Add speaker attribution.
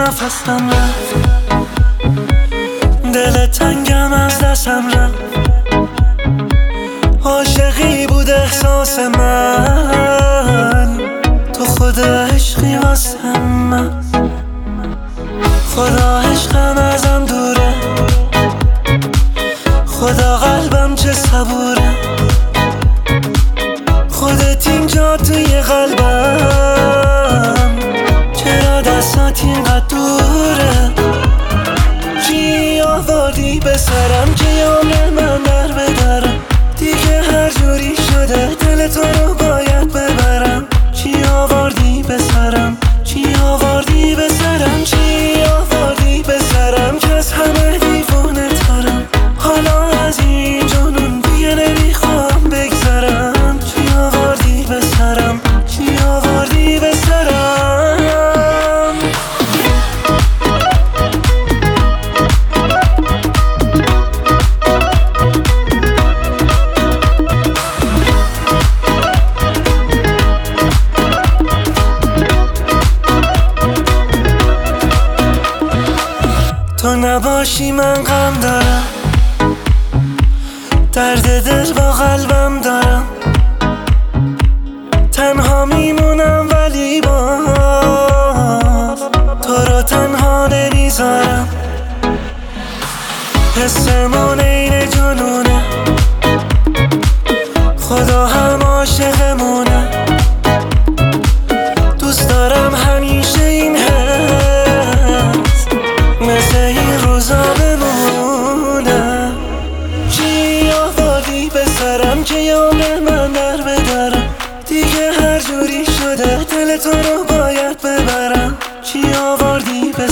Speaker 1: نفسم رفت، دل تنگم از دستم رفت. عاشقی بود احساس من، تو خود عشقی واسه من. خدا عشقم ازم دوره، خدا قلبم چه صبوره. خودت اینجا توی قلبم، چرا دستات اینقدر دوره؟ چی آوردی به سرم که عمر من در بدرم؟ دیگه هر جوری شده دل تو رو باید ببرم. چی آوردی به سرم؟ چی آوردی به سرم؟ چی آوردی به سرم که از همه دیوونه ترم؟ حالا از این جنون دیگه نمیخوام بگذرم. چی آوردی به سرم؟ چی آوردی به سرم؟ تو نباشی من غم دارم، درد دل با قلبم دارم. تنها میمونم ولی باز تو رو تنها نمیذارم. حسمون این جنونه، خدا هم عاشقمونه. دوست دارم همیشه این حس مثل این روزا بمونه. چی آوردی به سرم که عمر من در بدرم؟ دیگه هر جوری شده دل تو رو باید ببرم. چی آوردی به